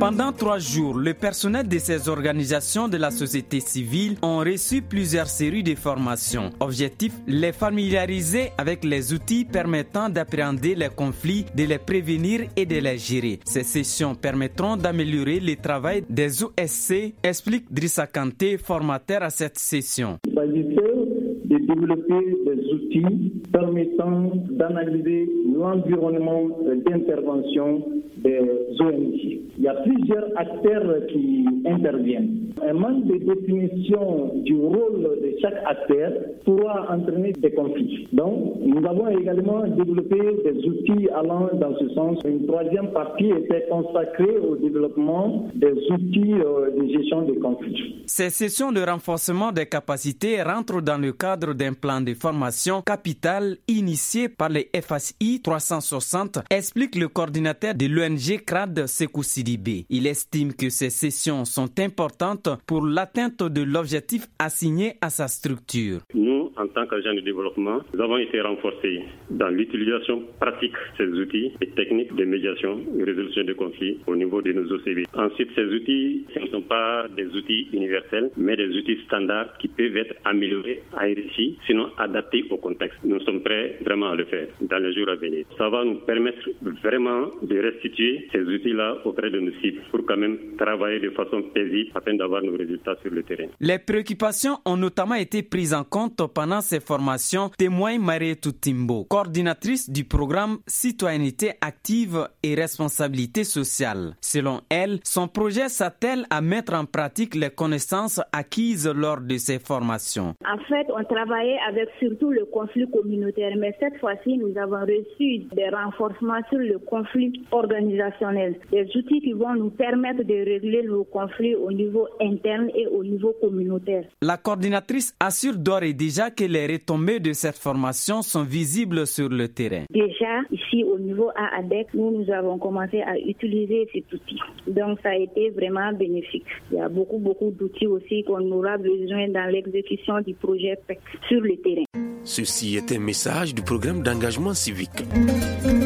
Pendant 3 jours, le personnel de ces organisations de la société civile ont reçu plusieurs séries de formations. Objectif, les familiariser avec les outils permettant d'appréhender les conflits, de les prévenir et de les gérer. Ces sessions permettront d'améliorer le travail des OSC, explique Drissa Kanté, formateur à cette session. De développer des outils permettant d'analyser l'environnement d'intervention des ONG. Il y a plusieurs acteurs qui interviennent. Un manque de définition du rôle de chaque acteur pourra entraîner des conflits. Donc, nous avons également développé des outils allant dans ce sens. Une troisième partie était consacrée au développement des outils de gestion des conflits. Ces sessions de renforcement des capacités rentrent dans le cadre d'un plan de formation capital initié par les FHI 360, explique le coordinateur de l'ONG CRAD, Sekou Sidibé. Il estime que ces sessions sont importantes pour l'atteinte de l'objectif assigné à sa structure. Nous, en tant qu'agents de développement, nous avons été renforcés dans l'utilisation pratique de ces outils et techniques de médiation et résolution de conflits au niveau de nos OCB. Ensuite, ces outils ne sont pas des outils universels, mais des outils standards qui peuvent être améliorés, enrichis, sinon adaptés au contexte. Nous sommes prêts vraiment à le faire dans les jours à venir. Ça va nous permettre vraiment de restituer ces outils-là auprès de nos cibles pour quand même travailler de façon paisible afin d'avoir nos résultats sur le terrain. Les préoccupations ont notamment été prises en compte pendant ces formations, témoigne Marietou Timbo, coordinatrice du programme Citoyenneté active et responsabilité sociale. Selon elle, son projet s'attelle à mettre en pratique les connaissances acquises lors de ces formations. En fait, on travaillait avec surtout le conflit communautaire, mais cette fois-ci, nous avons reçu des renforcements sur le conflit organisationnel, des outils qui vont nous permettre de régler nos conflits au niveau interne et au niveau communautaire. La coordinatrice assure d'ores et déjà que les retombées de cette formation sont visibles sur le terrain. Déjà, ici au niveau AADEC, nous avons commencé à utiliser cet outil. Donc, ça a été vraiment bénéfique. Il y a beaucoup d'outils aussi qu'on aura besoin dans l'exécution du projet PEC sur le terrain. Ceci est un message du programme d'engagement civique.